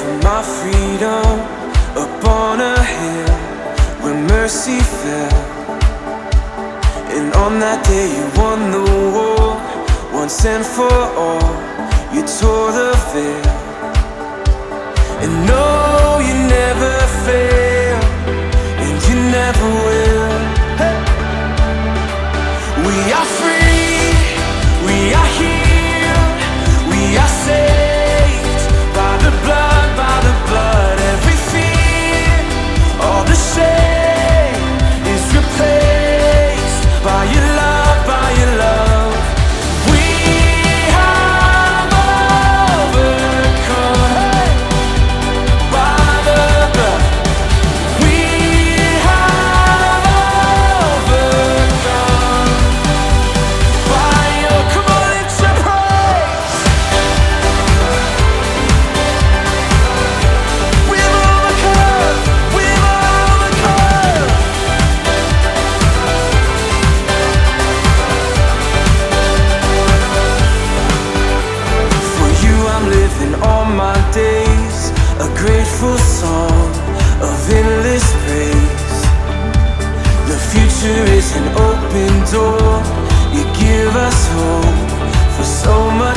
for my freedom upon a hill where mercy fell. And on that day you won the war, once and for all. You tore the veil. And no, you never fail, and you never will. Hey. We are free, we are healed, we are saved by the blood, by the blood. Every fear, all the shame is replaced by your love, by your love. We have overcome, hey, by the blood. We have overcome by your, come on, it's a praise. We've overcome, we've overcome. For you I'm living all my days, a grateful song of endless praise. The future is an open door, you give us hope for so much